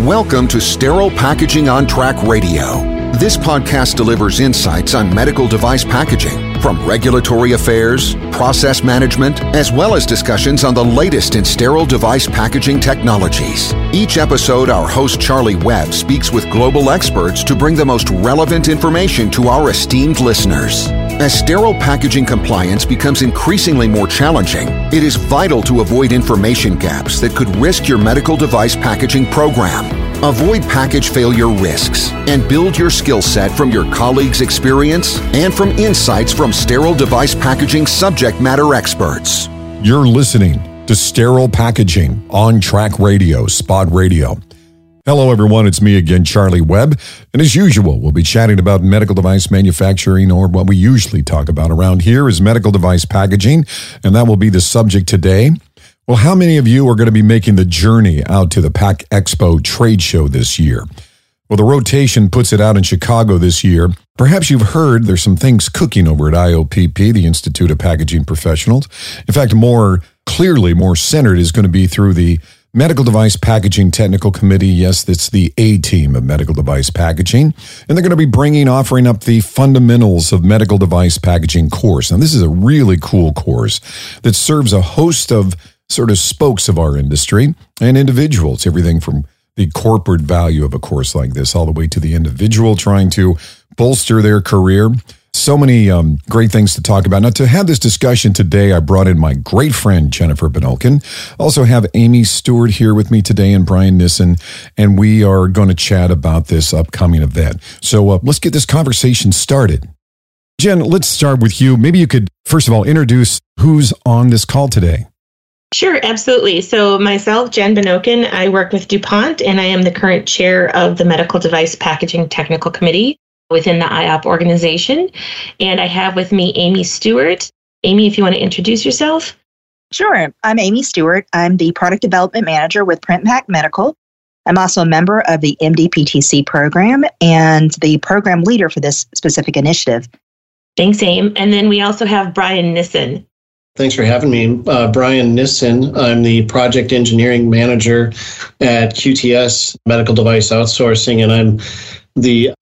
Welcome to Sterile Packaging on Track Radio. This podcast delivers insights on medical device packaging, from regulatory affairs, process management, as well as discussions on the latest in sterile device packaging technologies. Each episode, our host Charlie Webb speaks with global experts to bring the most relevant information to our esteemed listeners. As sterile packaging compliance becomes increasingly more challenging, it is vital to avoid information gaps that could risk your medical device packaging program. Avoid package failure risks and build your skill set from your colleagues' experience and from insights from sterile device packaging subject matter experts. You're listening to Sterile Packaging on Track Radio, Spot Radio. Hello, everyone. It's me again, Charlie Webb. And as usual, we'll be chatting about medical device manufacturing, or what we usually talk about around here is medical device packaging. And that will be the subject today. Well, how many of you are going to be making the journey out to the Pack Expo trade show this year? Well, the rotation puts it out in Chicago this year. Perhaps you've heard there's some things cooking over at IOPP, the Institute of Packaging Professionals. In fact, more clearly, more centered is going to be through the Medical Device Packaging Technical Committee. Yes, that's the A team of medical device packaging. And they're going to be offering up the Fundamentals of Medical Device Packaging course. Now, this is a really cool course that serves a host of sort of spokes of our industry and individuals, everything from the corporate value of a course like this all the way to the individual trying to bolster their career. So many great things to talk about. Now, to have this discussion today, I brought in my great friend, Jennifer Benokin. Also have Amy Stewart here with me today and Brian Nissen, and we are going to chat about this upcoming event. So let's get this conversation started. Jen, let's start with you. Maybe you could, first of all, introduce who's on this call today. Sure, absolutely. So myself, Jen Benokin, I work with DuPont, and I am the current chair of the Medical Device Packaging Technical Committee within the IOP organization. And I have with me Amy Stewart. Amy, if you want to introduce yourself. Sure. I'm Amy Stewart. I'm the Product Development Manager with PrintPack Medical. I'm also a member of the MDPTC program and the program leader for this specific initiative. Thanks, Amy. And then we also have Brian Nissen. Thanks for having me. Brian Nissen. I'm the Project Engineering Manager at QTS Medical Device Outsourcing, and I'm the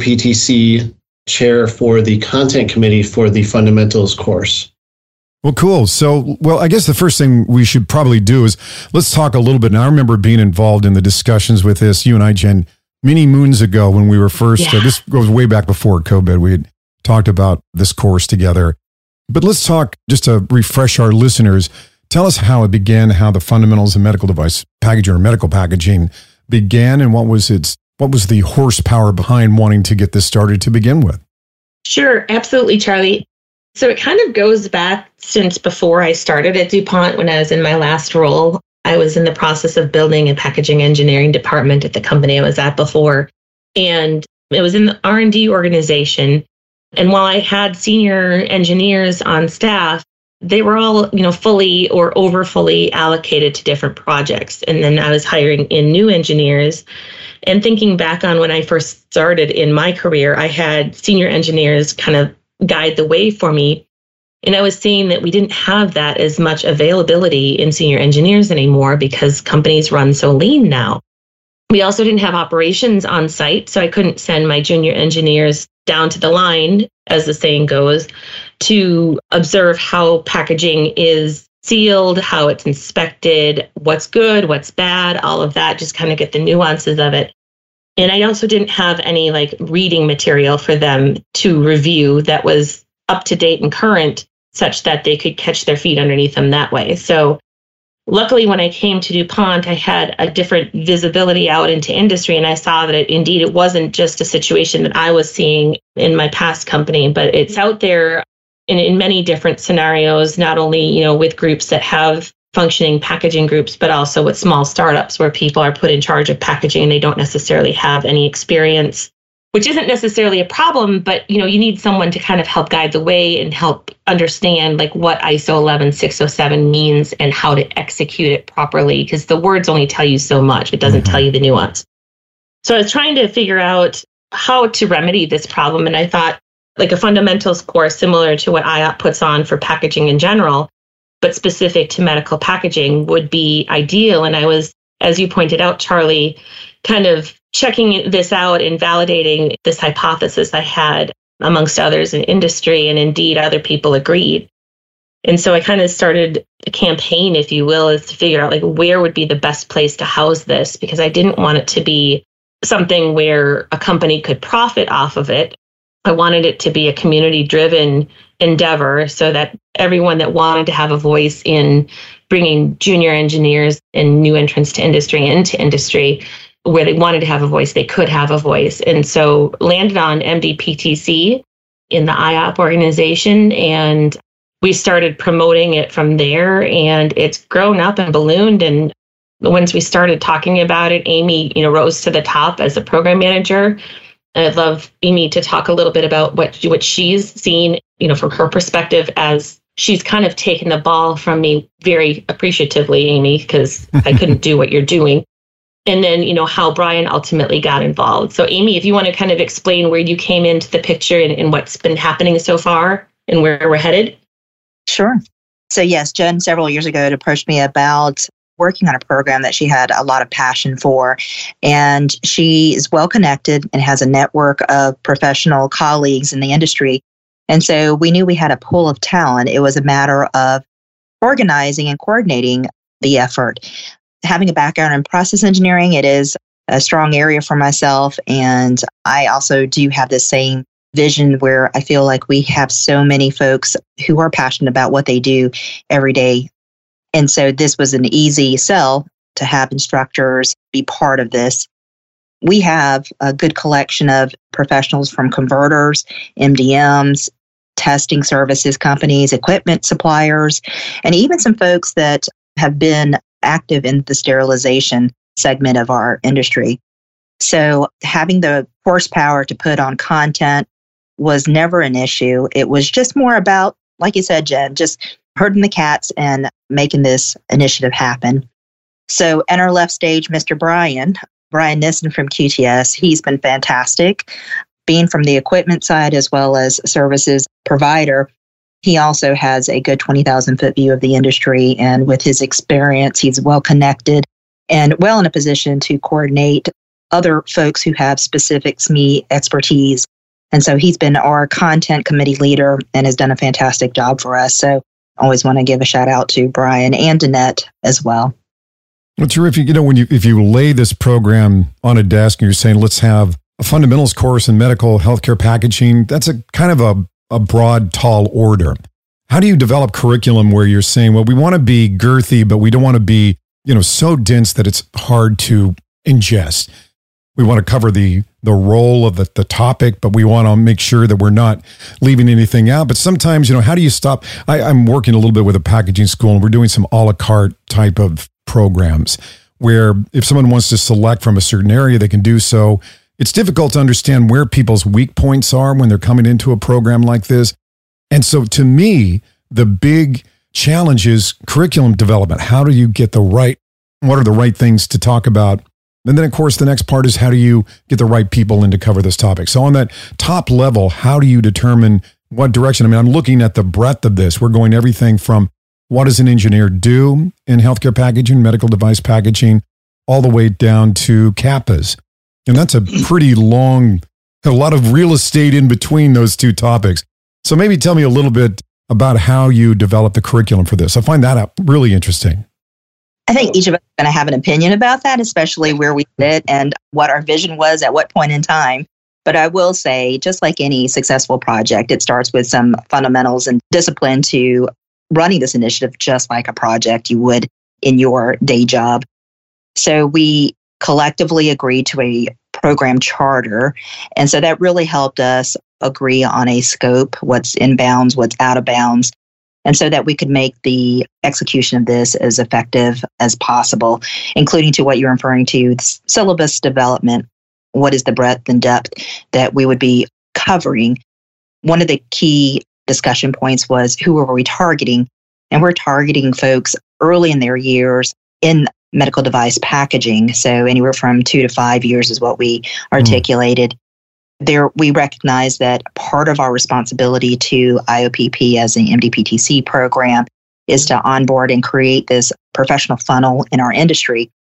MDPTC Chair for the Content Committee for the Fundamentals course. Well, cool. So, I guess the first thing we should probably do is let's talk a little bit. Now, I remember being involved in the discussions with this, you and I, Jen, many moons ago when we were first, this goes way back before COVID, we had talked about this course together. But let's talk, just to refresh our listeners, tell us how it began, how the fundamentals of medical device packaging or medical packaging began, and what was the horsepower behind wanting to get this started to begin with? Sure, absolutely, Charlie. So it kind of goes back since before I started at DuPont. When I was in my last role, I was in the process of building a packaging engineering department at the company I was at before. And it was in the R&D organization. And while I had senior engineers on staff, they were all, fully or over fully allocated to different projects. And then I was hiring in new engineers. And thinking back on when I first started in my career, I had senior engineers kind of guide the way for me. And I was seeing that we didn't have that as much availability in senior engineers anymore because companies run so lean now. We also didn't have operations on site, so I couldn't send my junior engineers down to the line, as the saying goes, to observe how packaging is sealed, how it's inspected, what's good, what's bad, all of that, just kind of get the nuances of it. And I also didn't have any reading material for them to review that was up to date and current, such that they could catch their feet underneath them that way. So luckily, when I came to DuPont, I had a different visibility out into industry, and I saw that it wasn't just a situation that I was seeing in my past company, but it's out there in many different scenarios, not only, with groups that have functioning packaging groups, but also with small startups where people are put in charge of packaging and they don't necessarily have any experience, which isn't necessarily a problem, but you need someone to kind of help guide the way and help understand what ISO 11607 means and how to execute it properly, because the words only tell you so much. It doesn't tell you the nuance. So I was trying to figure out how to remedy this problem, and I thought a fundamentals course similar to what IOP puts on for packaging in general, but specific to medical packaging would be ideal. And I was, as you pointed out, Charlie, kind of checking this out and validating this hypothesis I had amongst others in industry, and indeed other people agreed. And so I kind of started a campaign, if you will, is to figure out like where would be the best place to house this, because I didn't want it to be something where a company could profit off of it. I wanted it to be a community-driven endeavor so that everyone that wanted to have a voice in bringing junior engineers and new entrants to industry into industry, where they wanted to have a voice, they could have a voice. And so landed on MDPTC in the IOP organization, and we started promoting it from there, and it's grown up and ballooned. And once we started talking about it, Amy, rose to the top as a program manager. And I'd love Amy to talk a little bit about what she's seen, from her perspective, as she's kind of taken the ball from me very appreciatively, Amy, because I couldn't do what you're doing. And then, how Brian ultimately got involved. So Amy, if you want to kind of explain where you came into the picture and what's been happening so far and where we're headed. Sure. So yes, Jen several years ago had approached me about working on a program that she had a lot of passion for. And she is well connected and has a network of professional colleagues in the industry. And so we knew we had a pool of talent. It was a matter of organizing and coordinating the effort. Having a background in process engineering, it is a strong area for myself. And I also do have the same vision where I feel like we have so many folks who are passionate about what they do every day. And so this was an easy sell to have instructors be part of this. We have a good collection of professionals from converters, MDMs, testing services companies, equipment suppliers, and even some folks that have been active in the sterilization segment of our industry. So having the horsepower to put on content was never an issue. It was just more about, like you said, Jen, just herding the cats and making this initiative happen. So in our left stage, Mr. Brian Nissen from QTS, he's been fantastic. Being from the equipment side as well as services provider, he also has a good 20,000 foot view of the industry. And with his experience, he's well connected and well in a position to coordinate other folks who have specific SME expertise. And so he's been our content committee leader and has done a fantastic job for us. So I always want to give a shout out to Brian and Danette as well. Well, terrific. If you lay this program on a desk and you're saying, let's have a fundamentals course in medical healthcare packaging, that's a kind of a broad, tall order. How do you develop curriculum where you're saying, well, we want to be girthy, but we don't want to be, so dense that it's hard to ingest. We want to cover the role of the topic, but we want to make sure that we're not leaving anything out. But sometimes, how do you stop? I'm working a little bit with a packaging school, and we're doing some a la carte type of programs where if someone wants to select from a certain area, they can do so. It's difficult to understand where people's weak points are when they're coming into a program like this. And so to me, the big challenge is curriculum development. How do you get what are the right things to talk about? And then, of course, the next part is how do you get the right people in to cover this topic? So on that top level, how do you determine what direction? I'm looking at the breadth of this. We're going everything from what does an engineer do in healthcare packaging, medical device packaging, all the way down to CAPAs. And that's a pretty long, a lot of real estate in between those two topics. So maybe tell me a little bit about how you develop the curriculum for this. I find that really interesting. I think each of us is going to have an opinion about that, especially where we sit and what our vision was at what point in time. But I will say, just like any successful project, it starts with some fundamentals and discipline to running this initiative, just like a project you would in your day job. So we collectively agreed to a program charter. And so that really helped us agree on a scope, what's in bounds, what's out of bounds. And so that we could make the execution of this as effective as possible, including to what you're referring to, syllabus development. What is the breadth and depth that we would be covering? One of the key discussion points was who were we targeting? And we're targeting folks early in their years in medical device packaging. So anywhere from 2 to 5 years is what we articulated. There, we recognize that part of our responsibility to IOPP as an MDPTC program is to onboard and create this professional funnel in our industry.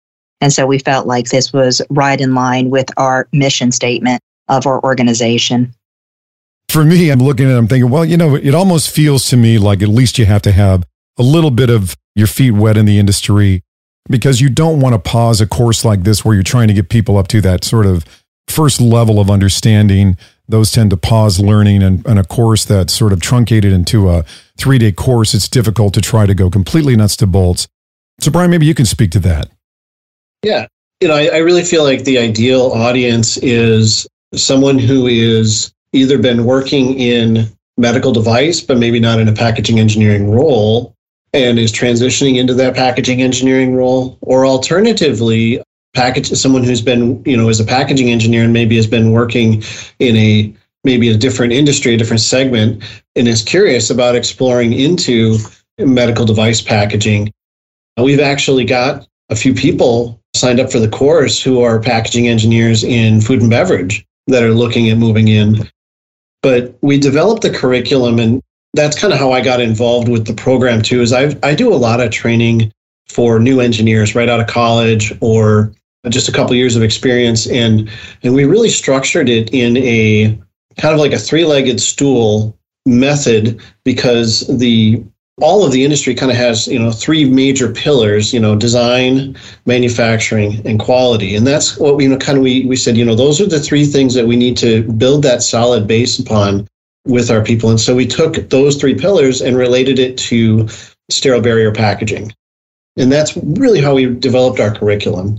And so we felt like this was right in line with our mission statement of our organization. For me, I'm looking at it, I'm thinking, well, it almost feels to me like at least you have to have a little bit of your feet wet in the industry, because you don't want to pause a course like this where you're trying to get people up to that sort of first level of understanding. Those tend to pause learning, and a course that's sort of truncated into a 3-day course, it's difficult to try to go completely nuts to bolts. So Brian, maybe you can speak to that. Yeah. I really feel like the ideal audience is someone who is either been working in medical device, but maybe not in a packaging engineering role, and is transitioning into that packaging engineering role, or alternatively, someone who's been, as a packaging engineer and maybe has been working in maybe a different industry, a different segment, and is curious about exploring into medical device packaging. We've actually got a few people signed up for the course who are packaging engineers in food and beverage that are looking at moving in. But we developed the curriculum, and that's kind of how I got involved with the program too, is I do a lot of training for new engineers right out of college or just a couple years of experience. And we really structured it in a kind of like a 3-legged stool method, because all of the industry kind of has, 3 major pillars, design, manufacturing, and quality. And that's what we said, those are the 3 things that we need to build that solid base upon with our people. And so we took those 3 pillars and related it to sterile barrier packaging. And that's really how we developed our curriculum.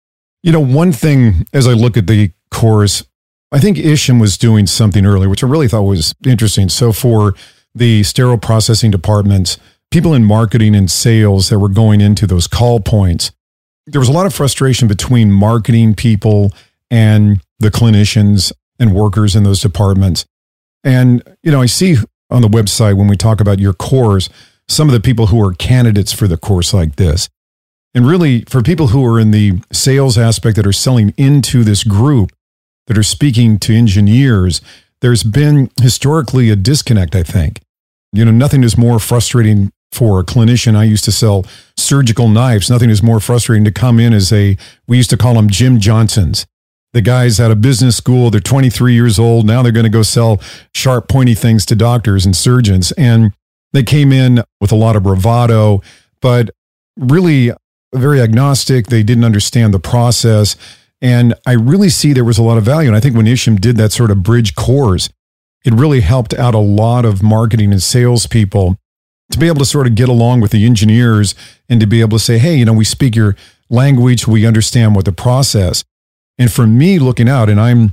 One thing as I look at the course, I think Isham was doing something earlier, which I really thought was interesting. So for the sterile processing departments, people in marketing and sales that were going into those call points, there was a lot of frustration between marketing people and the clinicians and workers in those departments. And, I see on the website when we talk about your course, some of the people who are candidates for the course like this. And really, for people who are in the sales aspect that are selling into this group, that are speaking to engineers, there's been historically a disconnect, I think. Nothing is more frustrating for a clinician. I used to sell surgical knives. Nothing is more frustrating to come in as we used to call them Jim Johnsons. The guys out of business school, they're 23 years old. Now they're going to go sell sharp, pointy things to doctors and surgeons. And they came in with a lot of bravado, but really very agnostic. They didn't understand the process. And I really see there was a lot of value. And I think when Isham did that sort of bridge course, it really helped out a lot of marketing and salespeople to be able to sort of get along with the engineers and to be able to say, hey, we speak your language, we understand what the process. And for me looking out, and I'm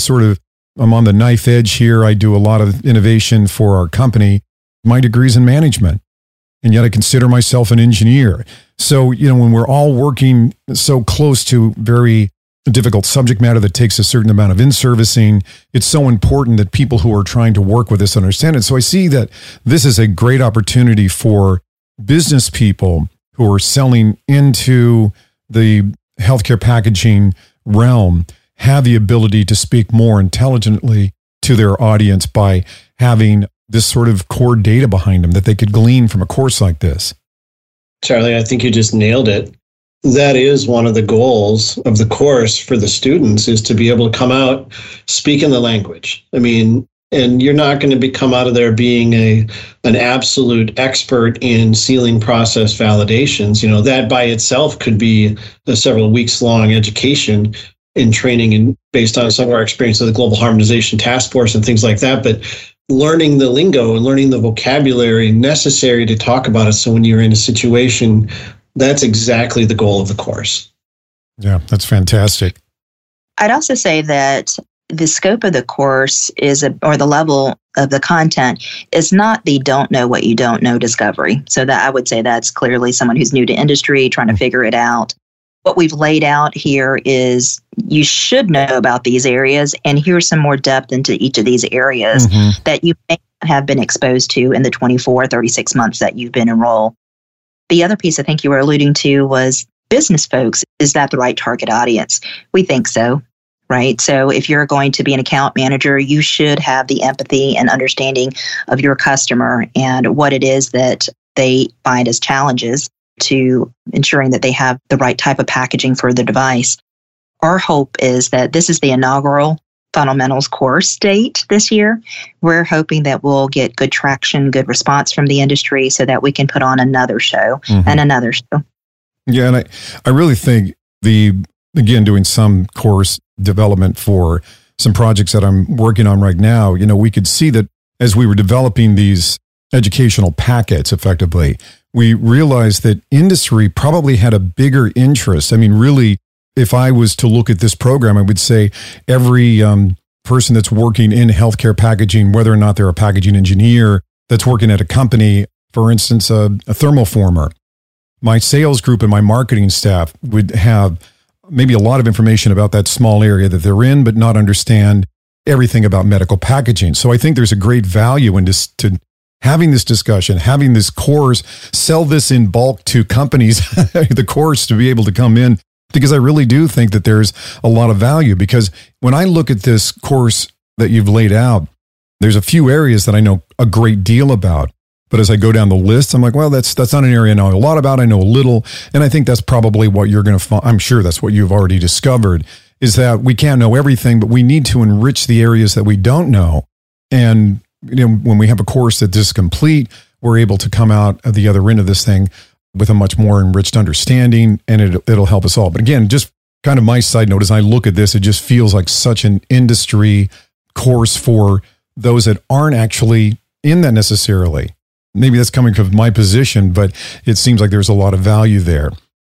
on the knife edge here. I do a lot of innovation for our company. My degree's in management, and yet I consider myself an engineer. So, when we're all working so close to very difficult subject matter that takes a certain amount of in-servicing, it's so important that people who are trying to work with this understand it. So I see that this is a great opportunity for business people who are selling into the healthcare packaging realm, have the ability to speak more intelligently to their audience by having this sort of core data behind them that they could glean from a course like this. Charlie, I think you just nailed it. That is one of the goals of the course for the students, is to be able to come out speaking the language. And you're not going to come out of there being an absolute expert in sealing process validations. That by itself could be a several weeks long education in training, and based on some of our experience of the Global Harmonization Task Force and things like that. But learning the lingo and learning the vocabulary necessary to talk about it. So when you're in a situation, that's exactly the goal of the course. Yeah, that's fantastic. I'd also say that the scope of the course or the level of the content is not the don't know what you don't know discovery. So that I would say that's clearly someone who's new to industry, trying to figure it out. What we've laid out here is you should know about these areas, and here's some more depth into each of these areas that you may have been exposed to in the 24, 36 months that you've been enrolled. The other piece I think you were alluding to was business folks. Is that the right target audience? We think so, right? So if you're going to be an account manager, you should have the empathy and understanding of your customer and what it is that they find as challenges. to ensuring that they have the right type of packaging for the device. Our hope is that this is the inaugural fundamentals course date this year. We're hoping that we'll get good traction, good response from the industry so that we can put on another show and another show. Yeah, and I really think doing some course development for some projects that I'm working on right now, we could see that as we were developing these educational packets effectively, we realized that industry probably had a bigger interest. I mean, really, if I was to look at this program, I would say every person that's working in healthcare packaging, whether or not they're a packaging engineer that's working at a company, for instance, a thermoformer, my sales group and my marketing staff would have maybe a lot of information about that small area that they're in, but not understand everything about medical packaging. So I think there's a great value in this, to having this discussion, having this course, sell this in bulk to companies, the course to be able to come in, because I really do think that there's a lot of value. Because when I look at this course that you've laid out, there's a few areas that I know a great deal about. But as I go down the list, I'm like, well, that's not an area I know a lot about. I know a little. And I think that's probably what you're going to find. I'm sure that's what you've already discovered, is that we can't know everything, but we need to enrich the areas that we don't know. And when we have a course that is complete, we're able to come out at the other end of this thing with a much more enriched understanding, and it'll help us all. But again, just kind of my side note, as I look at this, it just feels like such an industry course for those that aren't actually in that necessarily. Maybe that's coming from my position, but it seems like there's a lot of value there.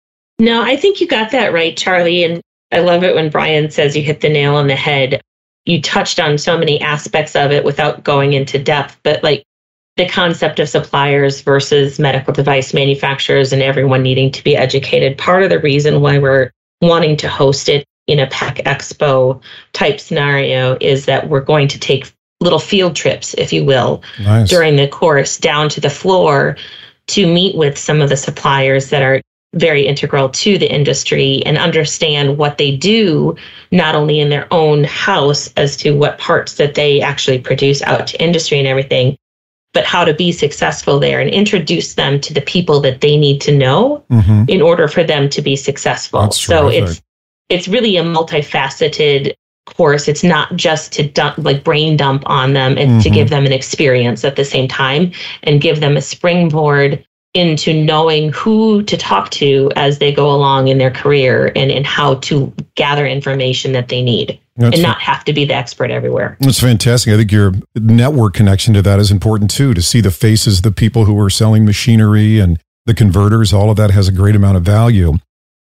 No, I think you got that right, Charlie. And I love it when Brian says you hit the nail on the head. You touched on so many aspects of it without going into depth, but like the concept of suppliers versus medical device manufacturers and everyone needing to be educated. Part of the reason why we're wanting to host it in a Pack Expo type scenario is that we're going to take little field trips, if you will, during the course down to the floor to meet with some of the suppliers that are very integral to the industry and understand what they do, not only in their own house as to what parts that they actually produce out to industry and everything, but how to be successful there and introduce them to the people that they need to know in order for them to be successful. That's so terrific. it's really a multifaceted course. It's not just to brain dump on them and to give them an experience at the same time and give them a springboard into knowing who to talk to as they go along in their career and how to gather information that they need and not have to be the expert everywhere. That's fantastic. I think your network connection to that is important too, to see the faces of the people who are selling machinery and the converters. All of that has a great amount of value.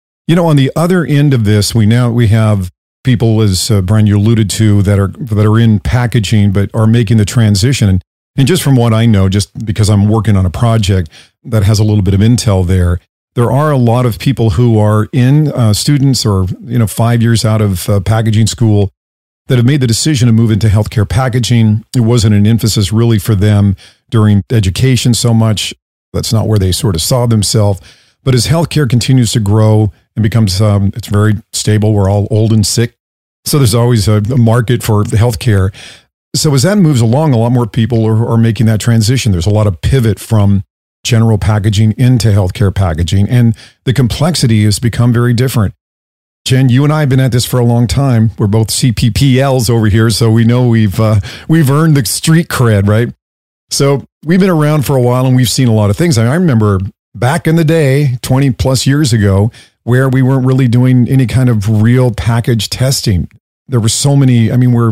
On the other end of this, we have people, as Brian, you alluded to, that are in packaging but are making the transition. And just from what I know, just because I'm working on a project that has a little bit of intel there are a lot of people who are in students or 5 years out of packaging school that have made the decision to move into healthcare packaging. It wasn't an emphasis really for them during education so much. That's not where they sort of saw themselves. But as healthcare continues to grow and becomes, it's very stable. We're all old and sick. So there's always a market for healthcare. So as that moves along, a lot more people are making that transition. There's a lot of pivot from general packaging into healthcare packaging, and the complexity has become very different. Jen, you and I have been at this for a long time. We're both CPPLs over here, so we know we've earned the street cred, right? So we've been around for a while, and we've seen a lot of things. I remember back in the day, 20 plus years ago, where we weren't really doing any kind of real package testing. There were so many, we're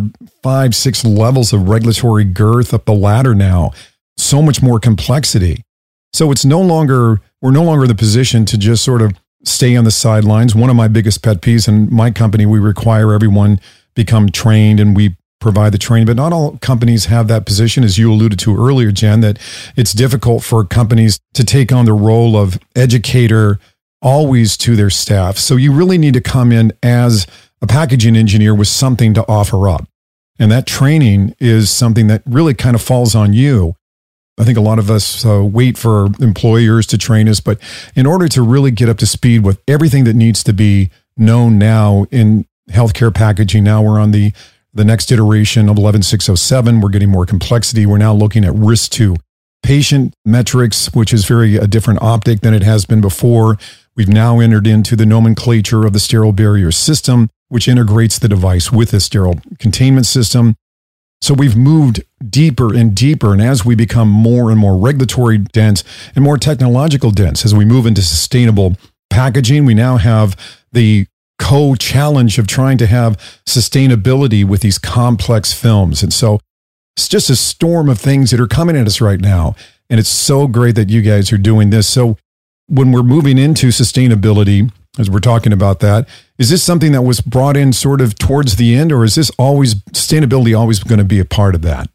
5-6 levels of regulatory girth up the ladder now. So much more complexity. So we're no longer in the position to just sort of stay on the sidelines. One of my biggest pet peeves in my company, we require everyone become trained and we provide the training, but not all companies have that position, as you alluded to earlier, Jen, that it's difficult for companies to take on the role of educator always to their staff. So you really need to come in as a packaging engineer with something to offer up. And that training is something that really kind of falls on you. I think a lot of us wait for employers to train us, but in order to really get up to speed with everything that needs to be known now in healthcare packaging, now we're on the next iteration of 11607. We're getting more complexity. We're now looking at RIS2 patient metrics, which is a different optic than it has been before. We've now entered into the nomenclature of the sterile barrier system, which integrates the device with the sterile containment system. So we've moved deeper and deeper. And as we become more and more regulatory dense and more technological dense, as we move into sustainable packaging, we now have the co-challenge of trying to have sustainability with these complex films. And so it's just a storm of things that are coming at us right now. And it's so great that you guys are doing this. So when we're moving into sustainability, as we're talking about that, is this something that was brought in sort of towards the end, or is this sustainability always going to be a part of that?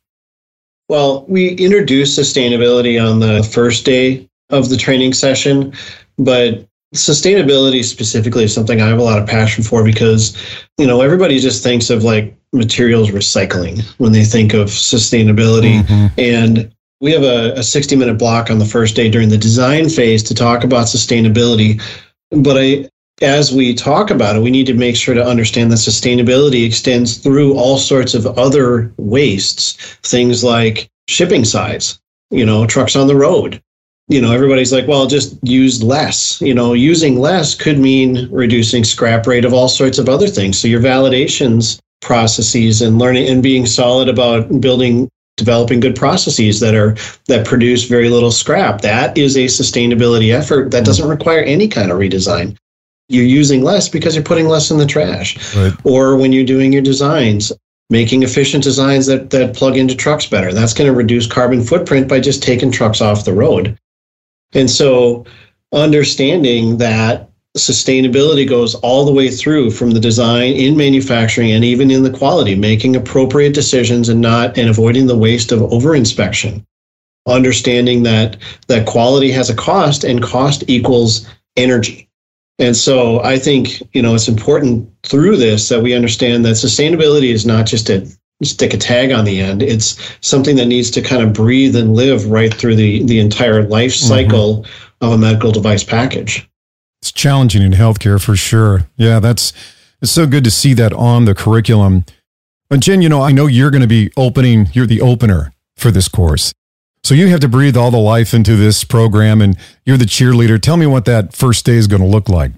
Well, we introduced sustainability on the first day of the training session, but sustainability specifically is something I have a lot of passion for because, everybody just thinks of like materials recycling when they think of sustainability. Mm-hmm. And we have a 60-minute block on the first day during the design phase to talk about sustainability. But as we talk about it, we need to make sure to understand that sustainability extends through all sorts of other wastes, things like shipping size, trucks on the road. Everybody's like, well, just use less. Using less could mean reducing scrap rate of all sorts of other things. So your validations processes and learning and being solid about developing good processes that produce very little scrap. That is a sustainability effort that doesn't require any kind of redesign. You're using less because you're putting less in the trash. Right. Or when you're doing your designs, making efficient designs that plug into trucks better. That's going to reduce carbon footprint by just taking trucks off the road. And so understanding that sustainability goes all the way through from the design in manufacturing and even in the quality, making appropriate decisions and avoiding the waste of over-inspection. Understanding that quality has a cost and cost equals energy. And so I think, it's important through this that we understand that sustainability is not just to stick a tag on the end. It's something that needs to kind of breathe and live right through the entire life cycle of a medical device package. It's challenging in healthcare for sure. Yeah, it's so good to see that on the curriculum. But Jen, I know you're going to be you're the opener for this course. So you have to breathe all the life into this program and you're the cheerleader. Tell me what that first day is going to look like.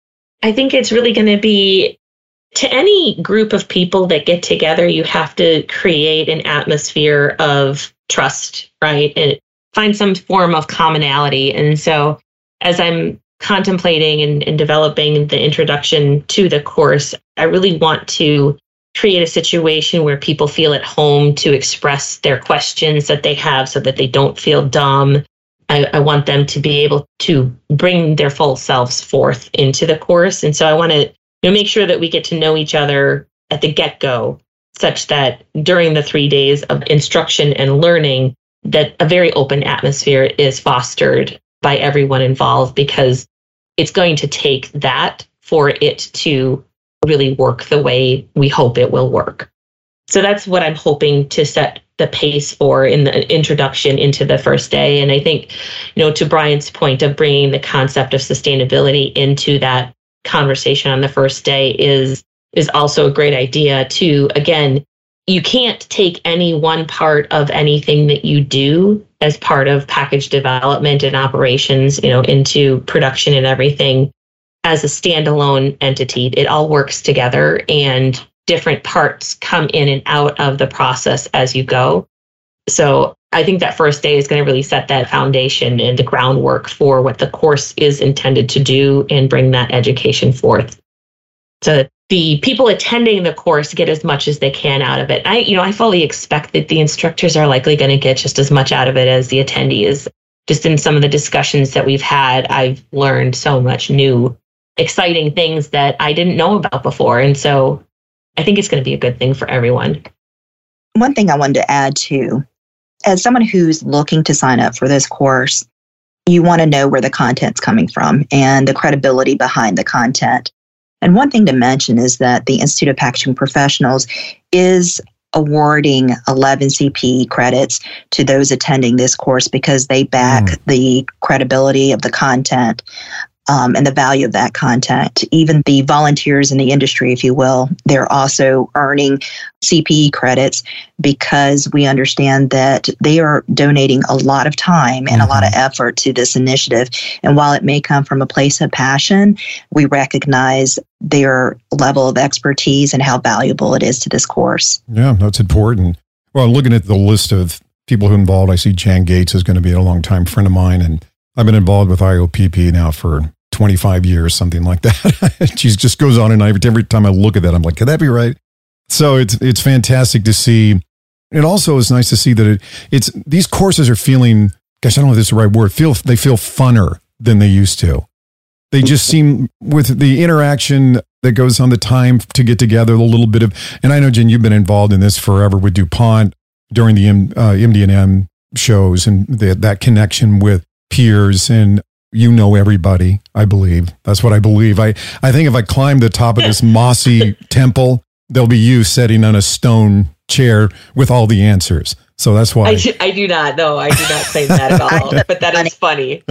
I think it's really going to be, to any group of people that get together, you have to create an atmosphere of trust, right? And find some form of commonality. And so as I'm contemplating and developing the introduction to the course, I really want to create a situation where people feel at home to express their questions that they have so that they don't feel dumb. I want them to be able to bring their full selves forth into the course. And so I want to make sure that we get to know each other at the get-go, such that during the 3 days of instruction and learning, that a very open atmosphere is fostered by everyone involved, because it's going to take that for it to really work the way we hope it will work. So that's what I'm hoping to set the pace for in the introduction into the first day. And I think, to Brian's point of bringing the concept of sustainability into that conversation on the first day is also a great idea too. Again, you can't take any one part of anything that you do as part of package development and operations, into production and everything as a standalone entity. It all works together and different parts come in and out of the process as you go. So I think that first day is going to really set that foundation and the groundwork for what the course is intended to do and bring that education forth. So the people attending the course get as much as they can out of it. I fully expect that the instructors are likely going to get just as much out of it as the attendees. Just in some of the discussions that we've had, I've learned so much new, exciting things that I didn't know about before. And so I think it's going to be a good thing for everyone. One thing I wanted to add too, as someone who's looking to sign up for this course, you want to know where the content's coming from and the credibility behind the content. And one thing to mention is that the Institute of Packaging Professionals is awarding 11 CPE credits to those attending this course because they back the credibility of the content. and the value of that content. Even the volunteers in the industry, if you will, they're also earning CPE credits because we understand that they are donating a lot of time and a lot of effort to this initiative. And while it may come from a place of passion, we recognize their level of expertise and how valuable it is to this course. Yeah, that's important. Well, looking at the list of people who are involved, I see Jan Gates is going to be a longtime friend of mine, and I've been involved with IOPP now for 25 years, something like that. She just goes on, and every time I look at that, I'm like, could that be right? So it's fantastic to see. It also is nice to see that it's these courses are feeling, gosh, I don't know if this is the right word, they feel funner than they used to. They just seem, with the interaction that goes on, the time to get together, a little bit of, and I know, Jen, you've been involved in this forever with DuPont during the MD&M shows and that connection with peers, and you know everybody, I believe. That's what I believe. I think if I climb the top of this mossy temple, there'll be you sitting on a stone chair with all the answers. So that's why. I do not. No, I do not claim that at all. But that is funny.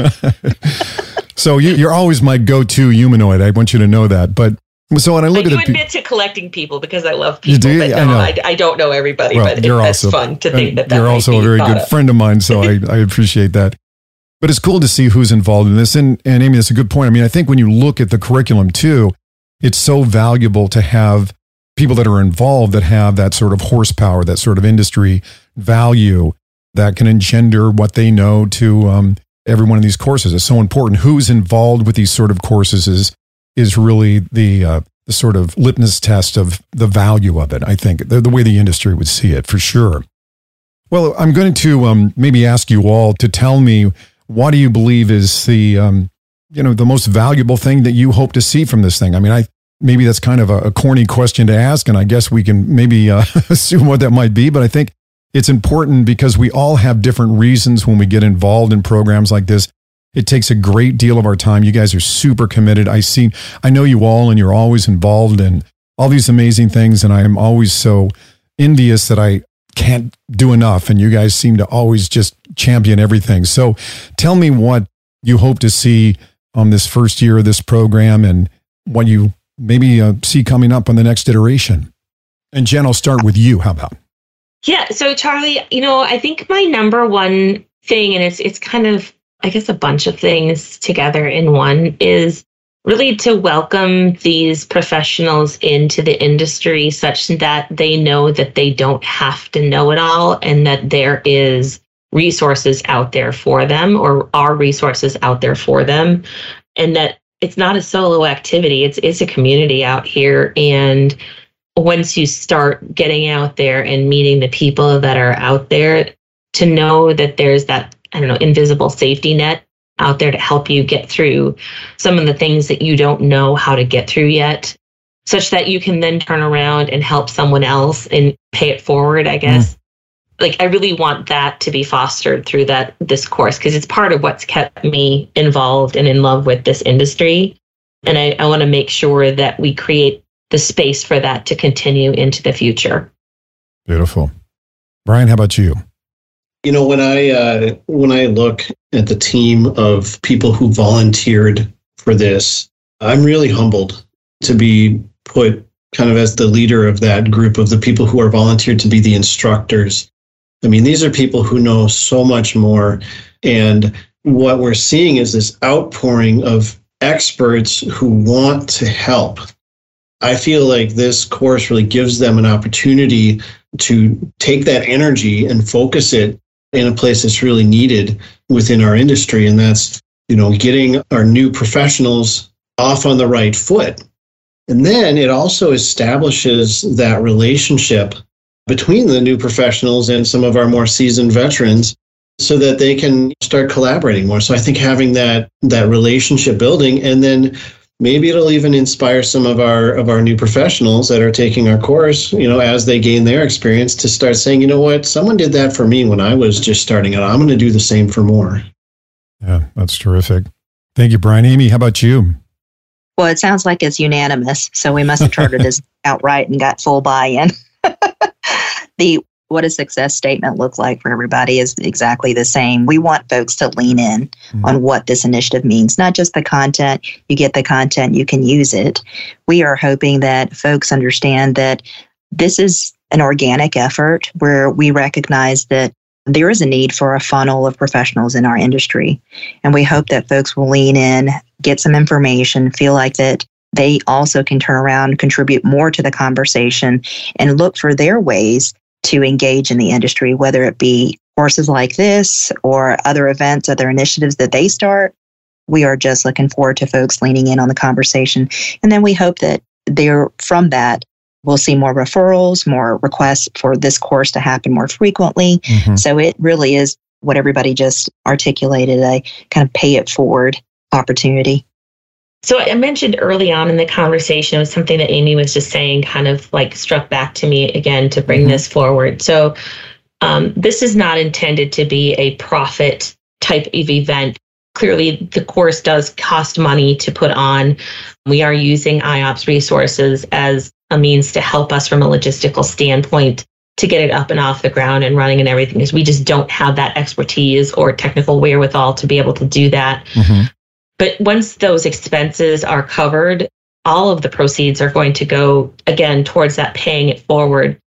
So you're always my go-to humanoid. I want you to know that. But so when I look at it, I admit to collecting people because I love people. You do? But no, I don't know everybody. Well, but it's fun to think that you're also a very good friend of mine. So I appreciate that. But it's cool to see who's involved in this. And Amy, that's a good point. I mean, I think when you look at the curriculum too, it's so valuable to have people that are involved that have that sort of horsepower, that sort of industry value that can engender what they know to every one of these courses. It's so important. Who's involved with these sort of courses is really the sort of litmus test of the value of it, I think, the way the industry would see it, for sure. Well, I'm going to maybe ask you all to tell me, what do you believe is the most valuable thing that you hope to see from this thing? I mean, maybe that's kind of a corny question to ask, and I guess we can maybe assume what that might be, but I think it's important because we all have different reasons when we get involved in programs like this. It takes a great deal of our time. You guys are super committed. I know you all, and you're always involved in all these amazing things, and I am always so envious that I can't do enough, and you guys seem to always just champion everything. So tell me what you hope to see on this first year of this program and what you maybe see coming up on the next iteration. And Jen, I'll start with you. How about? Yeah. So Charlie, I think my number one thing, and it's kind of, I guess, a bunch of things together in one, is really to welcome these professionals into the industry such that they know that they don't have to know it all, and that there is resources out there for them, or are resources out there for them, and that it's not a solo activity. It's a community out here. And once you start getting out there and meeting the people that are out there, to know that there's that, invisible safety net out there to help you get through some of the things that you don't know how to get through yet, such that you can then turn around and help someone else and pay it forward, I guess. I really want that to be fostered through this course, because it's part of what's kept me involved and in love with this industry. And I want to make sure that we create the space for that to continue into the future. Beautiful. Brian, how about you? When I look at the team of people who volunteered for this, I'm really humbled to be put kind of as the leader of that group of the people who are volunteered to be the instructors. I mean, these are people who know so much more. And what we're seeing is this outpouring of experts who want to help. I feel like this course really gives them an opportunity to take that energy and focus it in a place that's really needed within our industry. And that's, getting our new professionals off on the right foot. And then it also establishes that relationship between the new professionals and some of our more seasoned veterans so that they can start collaborating more. So I think having that relationship building, and then maybe it'll even inspire some of our new professionals that are taking our course, as they gain their experience, to start saying, you know what, someone did that for me when I was just starting out. I'm going to do the same for more. Yeah, that's terrific. Thank you, Brian. Amy, how about you? Well, it sounds like it's unanimous, so we must have chartered this outright and got full buy-in. The what a success statement look like for everybody is exactly the same. We want folks to lean in on what this initiative means, not just the content. You get the content, you can use it. We are hoping that folks understand that this is an organic effort where we recognize that there is a need for a funnel of professionals in our industry. And we hope that folks will lean in, get some information, feel like that they also can turn around, contribute more to the conversation, and look for their ways to engage in the industry, whether it be courses like this or other events, other initiatives that they start. We are just looking forward to folks leaning in on the conversation. And then we hope that from that, we'll see more referrals, more requests for this course to happen more frequently. So it really is what everybody just articulated, a kind of pay it forward opportunity. So I mentioned early on in the conversation, it was something that Amy was just saying, kind of like struck back to me again to bring this forward. So this is not intended to be a profit type of event. Clearly, the course does cost money to put on. We are using IOPS resources as a means to help us from a logistical standpoint to get it up and off the ground and running and everything, because we just don't have that expertise or technical wherewithal to be able to do that. But once those expenses are covered, all of the proceeds are going to go, again, towards that paying it forward.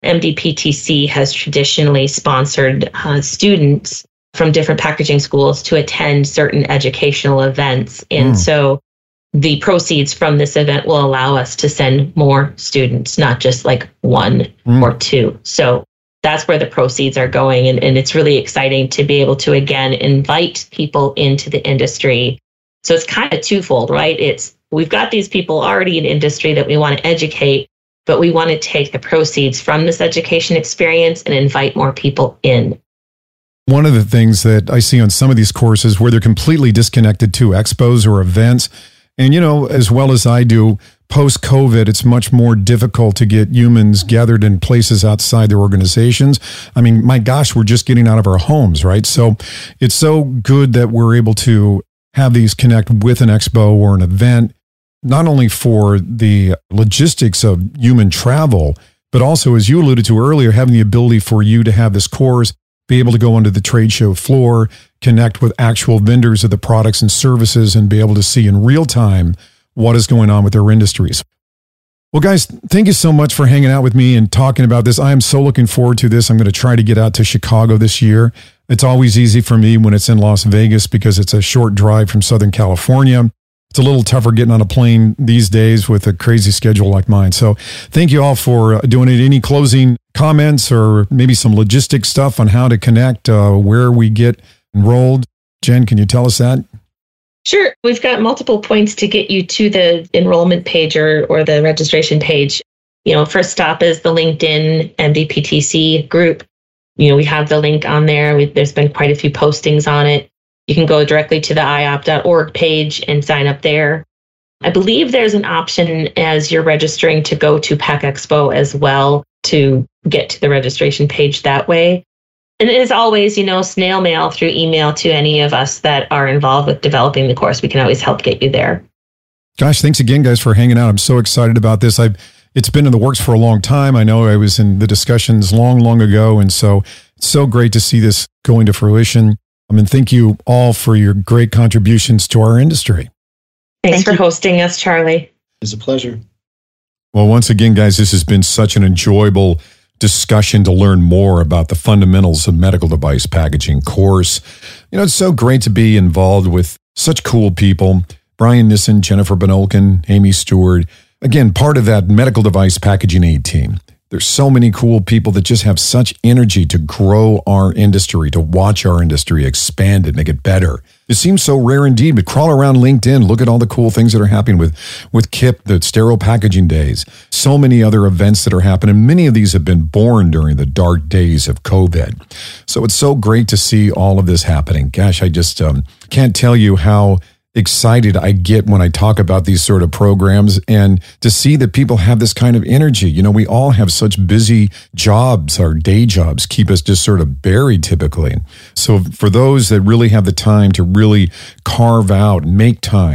MDPTC has traditionally sponsored students from different packaging schools to attend certain educational events. And so the proceeds from this event will allow us to send more students, not just like one or two. So that's where the proceeds are going. And it's really exciting to be able to, again, invite people into the industry. So it's kind of twofold, right? We've got these people already in industry that we want to educate, but we want to take the proceeds from this education experience and invite more people in. One of the things that I see on some of these courses where they're completely disconnected to expos or events, and as well as I do, post-COVID, it's much more difficult to get humans gathered in places outside their organizations. I mean, my gosh, we're just getting out of our homes, right? So it's so good that we're able to have these connect with an expo or an event, not only for the logistics of human travel, but also, as you alluded to earlier, having the ability for you to have this course, be able to go onto the trade show floor, connect with actual vendors of the products and services, and be able to see in real time what is going on with their industries. Well, guys, thank you so much for hanging out with me and talking about this. I am so looking forward to this. I'm going to try to get out to Chicago this year. It's always easy for me when it's in Las Vegas because it's a short drive from Southern California. It's a little tougher getting on a plane these days with a crazy schedule like mine. So thank you all for doing it. Any closing comments or maybe some logistic stuff on how to connect, where we get enrolled? Jen, can you tell us that? Sure. We've got multiple points to get you to the enrollment page or the registration page. First stop is the LinkedIn MDPTC group. We have the link on there. There's been quite a few postings on it. You can go directly to the iop.org page and sign up there. I believe there's an option as you're registering to go to Pack Expo as well to get to the registration page that way. And as always, snail mail through email to any of us that are involved with developing the course. We can always help get you there. Gosh, thanks again, guys, for hanging out. I'm so excited about this. It's been in the works for a long time. I know I was in the discussions long ago. And so it's so great to see this going to fruition. And thank you all for your great contributions to our industry. Thanks for hosting us, Charlie. It's a pleasure. Well, once again, guys, this has been such an enjoyable discussion to learn more about the fundamentals of medical device packaging course. It's so great to be involved with such cool people. Brian Nissen, Jennifer Benolkin, Amy Stewart. Again, part of that medical device packaging aid team. There's so many cool people that just have such energy to grow our industry, to watch our industry expand it, make it better. It seems so rare indeed, but crawl around LinkedIn, look at all the cool things that are happening with KIP, the sterile packaging days, so many other events that are happening. Many of these have been born during the dark days of COVID. So it's so great to see all of this happening. Gosh, I just can't tell you how excited I get when I talk about these sort of programs and to see that people have this kind of energy. We all have such busy jobs. Our day jobs keep us just sort of buried typically. So for those that really have the time to really carve out, make time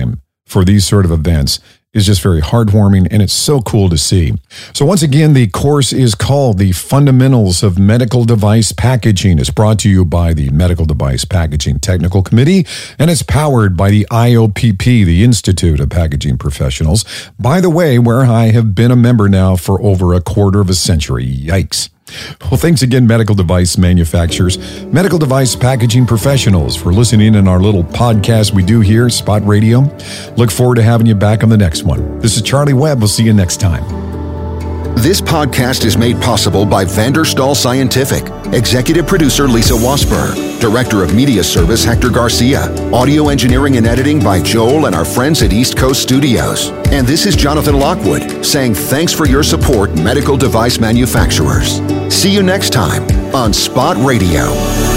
for these sort of events is just very heartwarming, and it's so cool to see. So once again, the course is called The Fundamentals of Medical Device Packaging. It's brought to you by the Medical Device Packaging Technical Committee, and it's powered by the IOPP, the Institute of Packaging Professionals. By the way, where I have been a member now for over a quarter of a century. Yikes. Well, thanks again, medical device manufacturers, medical device packaging professionals, for listening in our little podcast we do here, Spot Radio. Look forward to having you back on the next one. This is Charlie Webb. We'll see you next time. This podcast is made possible by Vanderstahl Scientific. Executive producer Lisa Wasper. Director of Media Service Hector Garcia. Audio engineering and editing by Joel and our friends at East Coast Studios. And this is Jonathan Lockwood saying thanks for your support, medical device manufacturers. See you next time on Spot Radio.